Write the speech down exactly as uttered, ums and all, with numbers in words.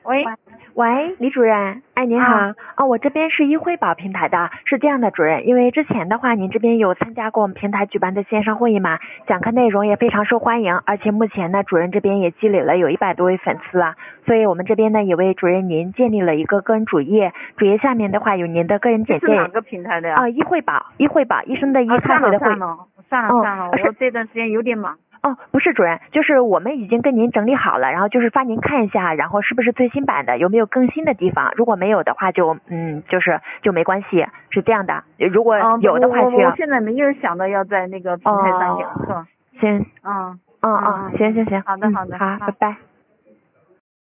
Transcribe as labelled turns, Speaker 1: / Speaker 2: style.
Speaker 1: 喂
Speaker 2: 喂，李主任，哎，您好，
Speaker 1: 啊
Speaker 2: 哦，我这边是医惠宝平台的，是这样的，主任，因为之前的话，您这边有参加过我们平台举办的线上会议嘛，讲课内容也非常受欢迎，而且目前呢，主任这边也积累了有一百多位粉丝啊，所以我们这边呢也为主任您建立了一个个人主页，主页下面的话有您的个人简介。
Speaker 1: 这是哪个平台的呀？
Speaker 2: 啊，医惠宝，医惠宝，医生的医，
Speaker 1: 啊，算
Speaker 2: 开会的会。
Speaker 1: 了算了算了
Speaker 2: 嗯
Speaker 1: 算了，
Speaker 2: 啊是
Speaker 1: 我这段时间有点忙。
Speaker 2: 哦，不是主任，就是我们已经跟您整理好了，然后就是发您看一下，然后是不是最新版的，有没有更新的地方？如果没有的话就，嗯，就是就没关系，是这样的。如果
Speaker 1: 啊，
Speaker 2: 有的话需要。
Speaker 1: 我我我现在没有想到要在那个平台上讲课。
Speaker 2: 行，
Speaker 1: 嗯
Speaker 2: 嗯嗯，行行行，
Speaker 1: 好的好的
Speaker 2: 嗯，好，
Speaker 1: 好
Speaker 2: 拜拜。